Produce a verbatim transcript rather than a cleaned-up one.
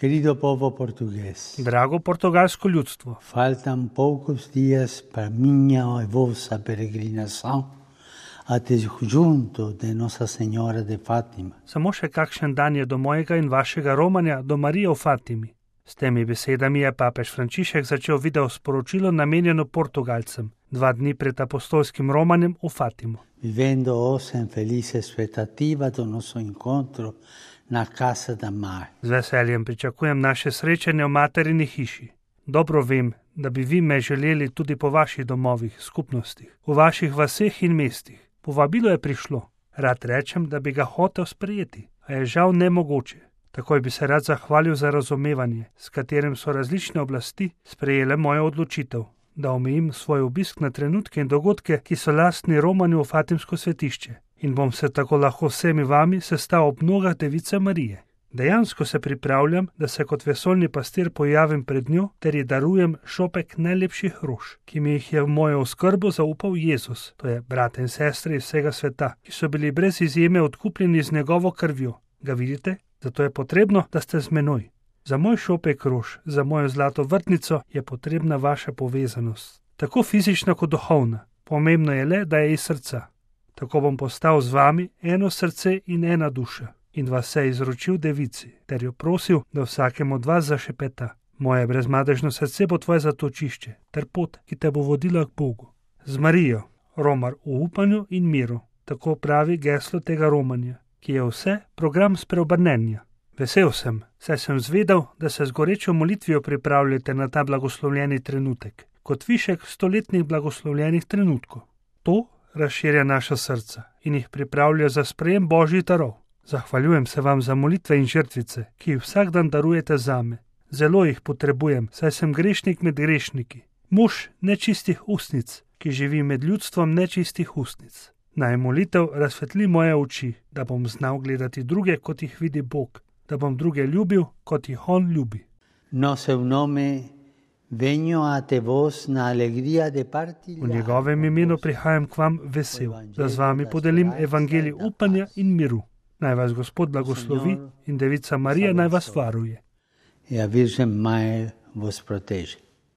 Querido povo português, Drago portugalsko ljudstvo, faltam poucos dias para minha e vossa peregrinação até junto de Nossa Senhora de Fátima. samo še kakšen dan je do mojega in vašega romanja do Marije v Fatimi. S temi besedami je papež Frančišek začel video sporočilo namenjeno Portugalcem, dva dni pred apostolskim romanjem v Fatimo. Vivendo hoje em felice expectativa do nosso encontro na Casa da Mar. Z veseljem pričakujem naše srečanje v materini hiši. Dobro vem, da bi vi me želeli tudi po vaših domovih, skupnostih, v vaših vaseh in mestih. Povabilo je prišlo. Rad rečem, da bi ga hotel sprejeti, a je žal nemogoče. Takoj bi se rad zahvalil za razumevanje, s katerim so različne oblasti sprejele mojo odločitev, da omejim svoj obisk na trenutke in dogodke, ki so lastni romanju v Fatimsko svetišče, in bom se tako lahko vsemi vami sestal ob nogah Device Marije. Dejansko se pripravljam, da se kot vesoljni pastir pojavim pred njo ter ji darujem šopek najlepših rož, ki mi jih je v mojo oskrbo zaupal Jezus, to je brate in sestre iz vsega sveta, ki so bili brez izjeme odkupljeni z njegovo krvjo. Ga vidite? Zato je potrebno, da ste z menoj. Za moj šopek rož, za mojo zlato vrtnico je potrebna vaša povezanost, tako fizična kot duhovna. Pomembno je le, da je iz srca. Tako bom postal z vami eno srce in ena duša in vas se izročil Devici, ter jo prosil, da vsakem od vas zašepeta. Moje brezmadežno srce bo tvoje zatočišče, ter pot, ki te bo vodila k Bogu. Z Marijo, romar v upanju in miru, tako pravi geslo tega romanja, ki je vse program spreobrnenja. Vesel sem, saj sem zvedel, da se z gorečo molitvijo pripravljate na ta blagoslovljeni trenutek, kot višek stoletnih blagoslovljenih trenutkov. To razširja naša srca in jih pripravlja za sprejem Božjih darov. Zahvaljujem se vam za molitve in žrtvice, ki jih vsak dan darujete zame. Zelo jih potrebujem, saj sem grešnik med grešniki, mož nečistih ustnic, ki živi med ljudstvom nečistih ustnic. Naj molitev razsvetli moje oči, da bom znal gledati druge, kot jih vidi Bog, da bom druge ljubil, kot jih On ljubi. No seu nome venio a te vos na alegria de partilhar. V njegovem imenu prihajam k vam vesel, da z vami podelim evangelij upanja in miru. Naj vas Gospod blagoslovi in Devica Marija naj vas varuje. E a Virgem Mãe vos proteja.